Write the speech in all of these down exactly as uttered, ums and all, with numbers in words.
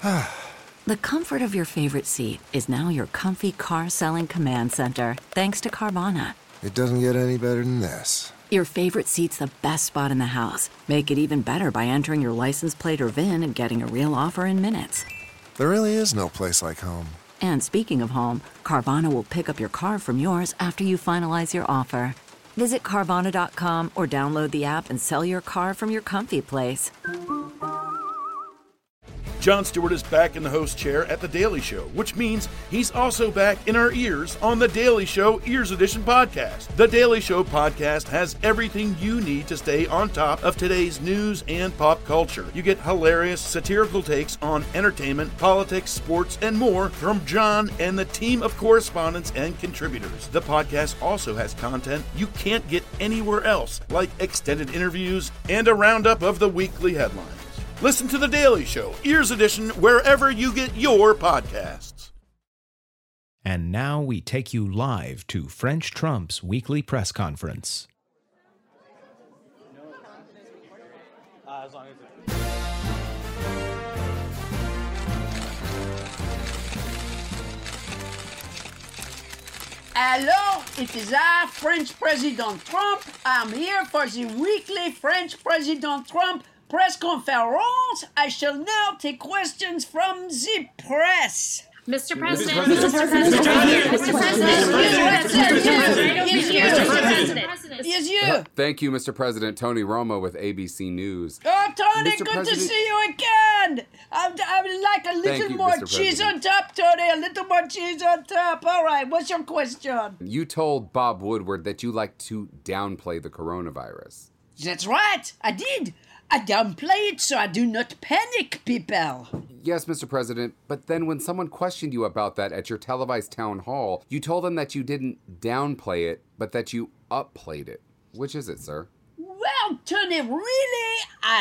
The comfort of your favorite seat is now your comfy car selling command center, thanks to Carvana. It doesn't get any better than this. Your favorite seat's the best spot in the house. Make it even better by entering your license plate or V I N and getting a real offer in minutes. There really is no place like home. And speaking of home, Carvana will pick up your car from yours after you finalize your offer. Visit Carvana dot com or download the app and sell your car from your comfy place. Jon Stewart is back in the host chair at The Daily Show, which means he's also back in our ears on The Daily Show Ears Edition podcast. The Daily Show podcast has everything you need to stay on top of today's news and pop culture. You get hilarious, satirical takes on entertainment, politics, sports, and more from Jon and the team of correspondents and contributors. The podcast also has content you can't get anywhere else, like extended interviews and a roundup of the weekly headlines. Listen to The Daily Show, Ears Edition, wherever you get your podcasts. And now we take you live to French Trump's weekly press conference. Uh, as long as Hello, it is I, French President Trump. I'm here for the weekly French President Trump press conference. I shall now take questions from the press. Mister President, Mister President, Mister President, Mister President, Mister President, yes, you. Thank you, Mister President. Tony Romo with A B C News. Oh, Tony, Mister good President- to see you again. I, I would like a little you, more Mister cheese on President. top, Tony. A little more cheese on top. All right, what's your question? You told Bob Woodward that you like to downplay the coronavirus. That's right, I did. I downplay it so I do not panic, people. Yes, Mister President, but then when someone questioned you about that at your televised town hall, you told them that you didn't downplay it, but that you upplayed it. Which is it, sir? Well, Tony, really, I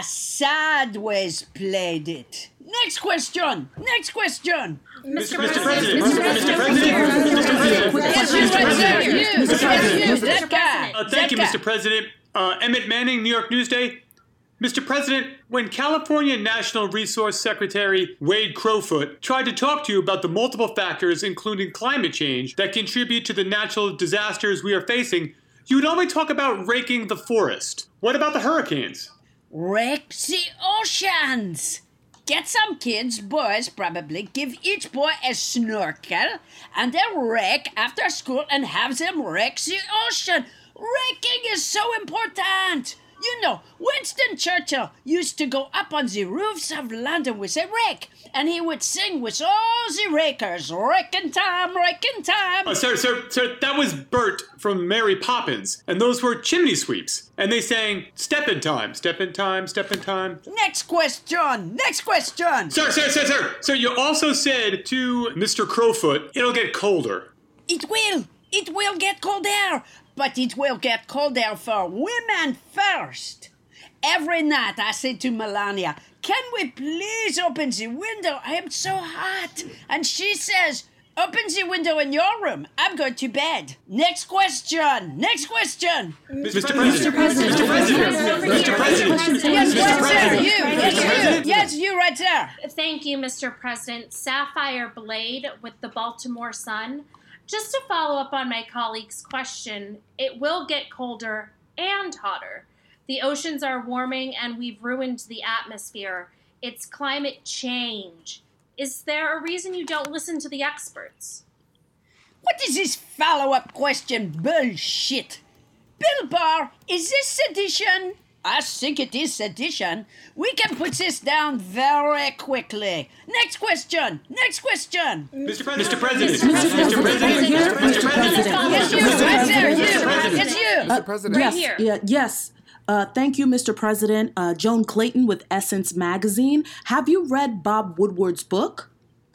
sideways played it. Next question. Next question. Mister Mister President, President, Mister President, Mister President, Yes, you right there. You. Yes, you. That guy. Uh, thank you, That Mister guy. President. Uh, Emmett Manning, New York Newsday. Mister President, when California National Resource Secretary Wade Crowfoot tried to talk to you about the multiple factors, including climate change, that contribute to the natural disasters we are facing, you would only talk about raking the forest. What about the hurricanes? Wreck the oceans. Get some kids, boys probably, give each boy a snorkel and a rake after school and have them wreck the ocean. Raking is so important. You know, Winston Churchill used to go up on the roofs of London with a rake, and he would sing with all the rakers, raking time, raking time. Uh, sir, sir, sir, that was Bert from Mary Poppins, and those were chimney sweeps. And they sang, step in time, step in time, step in time. Next question, next question. Sir, sir, sir, sir, sir, you also said to Mister Crowfoot, it'll get colder. It will, it will get colder, but it will get colder for women first. Every night I say to Melania, can we please open the window? I am so hot. And she says, open the window in your room. I'm going to bed. Next question. Next question. Mister President, Mister President, Mister President, Mister President, Yes, Mister right there. President. You. Yes, you. Yes, you right there. Thank you, Mister President. Sapphire Blade with the Baltimore Sun. Just to follow up on my colleague's question, it will get colder and hotter. The oceans are warming and we've ruined the atmosphere. It's climate change. Is there a reason you don't listen to the experts? What is this follow-up question bullshit? Bill Barr, is this sedition? I think it is sedition. We can put this down very quickly. Next question. Next question. Mister President, Mister President, Mister President, Mister President. Yes, you. Right there. You. Yes, you. Mister President. Right yes, here. Yeah, yes. Uh, thank you, Mister President. Uh, Joan Clayton with Essence Magazine. Have you read Bob Woodward's book?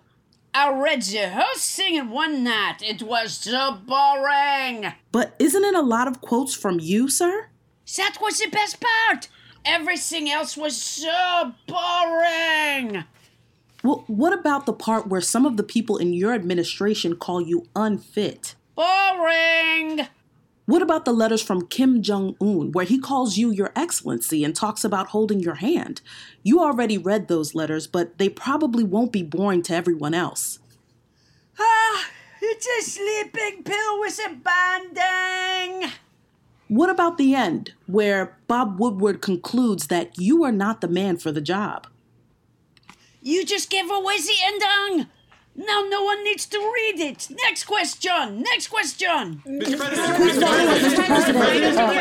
I read the whole thing in one night. It was so boring. But isn't it a lot of quotes from you, sir? That was the best part. Everything else was so boring. Well, what about the part where some of the people in your administration call you unfit? Boring. What about the letters from Kim Jong-un, where he calls you your excellency and talks about holding your hand? You already read those letters, but they probably won't be boring to everyone else. Ah, it's a sleeping pill with a bandang. What about the end, where Bob Woodward concludes that you are not the man for the job? You just gave away the ending. Now no one needs to read it. Next question. Next question. Mister President. Mister President.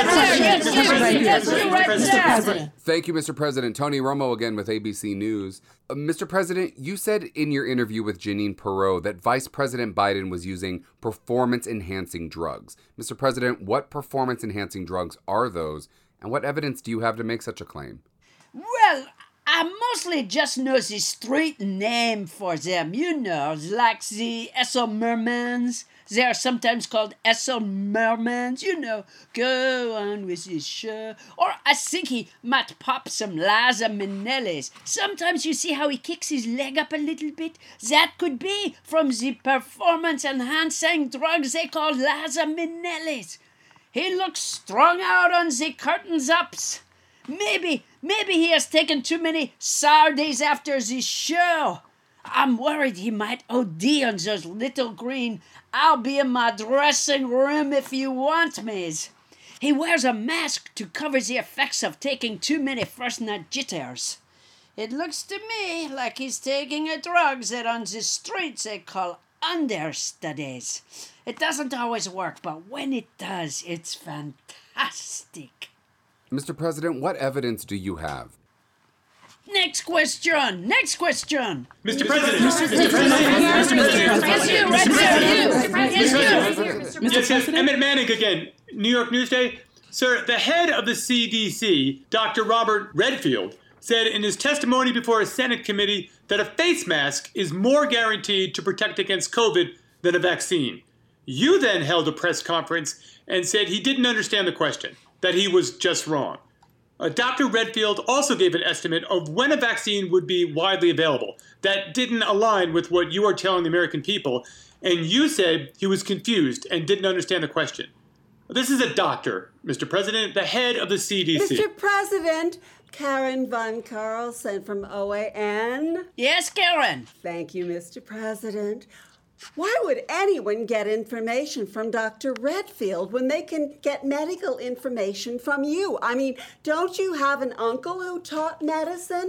Mister President. Thank you, Mister President. Tony Romo again with A B C News. Uh, Mister President, you said in your interview with Jeanine Pirro that Vice President Biden was using performance-enhancing drugs. Mister President, what performance-enhancing drugs are those, and what evidence do you have to make such a claim? Well, I mostly just know the street name for them, you know, like the Essel Mermans. They are sometimes called Essel Mermans, you know, go on with the show. Or I think he might pop some Liza Minnelli's. Sometimes you see how he kicks his leg up a little bit? That could be from the performance-enhancing drugs they call Liza Minnelli's. He looks strung out on the curtains-ups. Maybe, maybe he has taken too many sour days after the show. I'm worried he might O D on those little green "I'll be in my dressing room if you want me's." He wears a mask to cover the effects of taking too many first night jitters. It looks to me like he's taking a drug that on the streets they call understudies. It doesn't always work, but when it does, it's fantastic. Mister President, what evidence do you have? Next question. Next question. Mister President. Mister President. Mister President. Yes, you. Right there. You. Yes, you. Yes, yes. Emmett Manning again. New York Newsday. Sir, the head of the C D C, Doctor Robert Redfield, said in his testimony before a Senate committee that a face mask is more guaranteed to protect against COVID than a vaccine. You then held a press conference and said he didn't understand the question, that he was just wrong. Uh, Doctor Redfield also gave an estimate of when a vaccine would be widely available. That didn't align with what you are telling the American people, and you said he was confused and didn't understand the question. This is a doctor, Mister President, the head of the C D C. Mister President, Karen Von Carlson from O A N. Yes, Karen. Thank you, Mister President. Why would anyone get information from Doctor Redfield when they can get medical information from you? I mean, don't you have an uncle who taught medicine?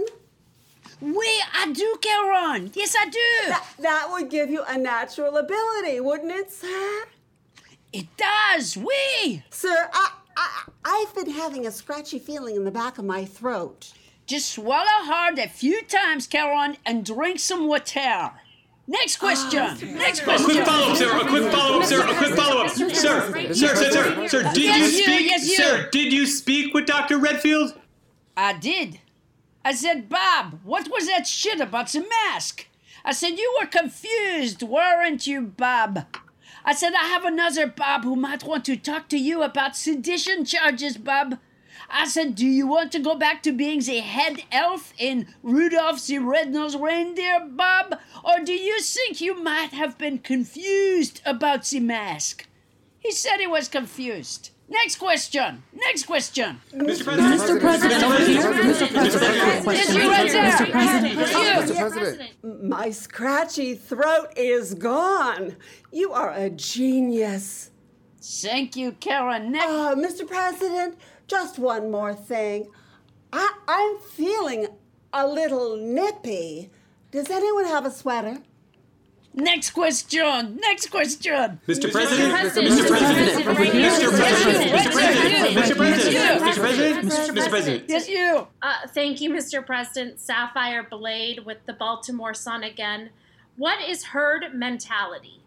Oui, I do, Karen. Yes, I do. That, that would give you a natural ability, wouldn't it, sir? It does, oui. Sir, I, I, I've been having a scratchy feeling in the back of my throat. Just swallow hard a few times, Karen, and drink some water. Next question. Oh, Next question. A quick follow-up, sir. A quick follow-up, sir. A quick follow-up, sir. Sir, sir, sir, sir. Did yes, you speak? You, yes, you. Sir, did you speak with Doctor Redfield? I did. I said, Bob, what was that shit about the mask? I said, you were confused, weren't you, Bob? I said, I have another Bob who might want to talk to you about sedition charges, Bob. I said, do you want to go back to being the head elf in Rudolph the Red-Nosed Reindeer, Bob? Or do you think you might have been confused about the mask? He said he was confused. Next question. Next question. Mister President. Mister President, over here. Mister President. Yes, you right there. Mister President. Yes, Mister President. My scratchy throat is gone. You are a genius. Thank you, Karen. Next. Uh, Mister President, just one more thing. I, I'm feeling a little nippy. Does anyone have a sweater? Next question. Next question. Mister President. Mister President. Mister President. Mister President. Mister President. Mister President. Mister President. Yes, you. Uh, thank you, Mister President. Sapphire Blade with the Baltimore Sun again. What is herd mentality?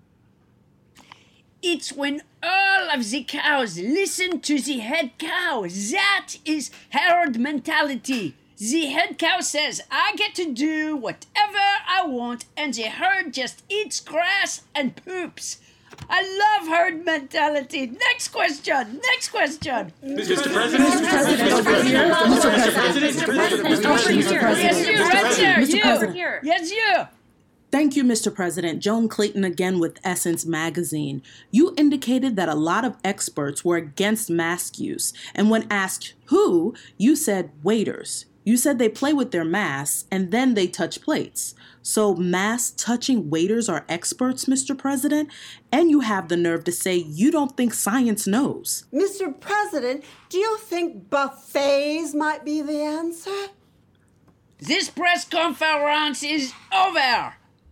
It's when all of the cows listen to the head cow. That is herd mentality. The head cow says, I get to do whatever I want, and the herd just eats grass and poops. I love herd mentality. Next question. Next question. Mister President. Mister President. Mister President. Mister President. Mister President. Yes, you, right there. Mister You. President. Yes, you. Thank you, Mister President. Joan Clayton again with Essence Magazine. You indicated that a lot of experts were against mask use, and when asked who, you said waiters. You said they play with their masks and then they touch plates. So mask-touching waiters are experts, Mister President? And you have the nerve to say you don't think science knows. Mister President, do you think buffets might be the answer? This press conference is over.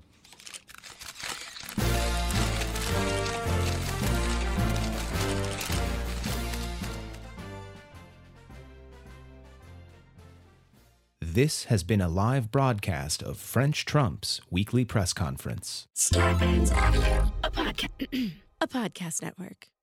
This has been a live broadcast of French Trump's weekly press conference. Starburns Audio, a, podca- a podcast network.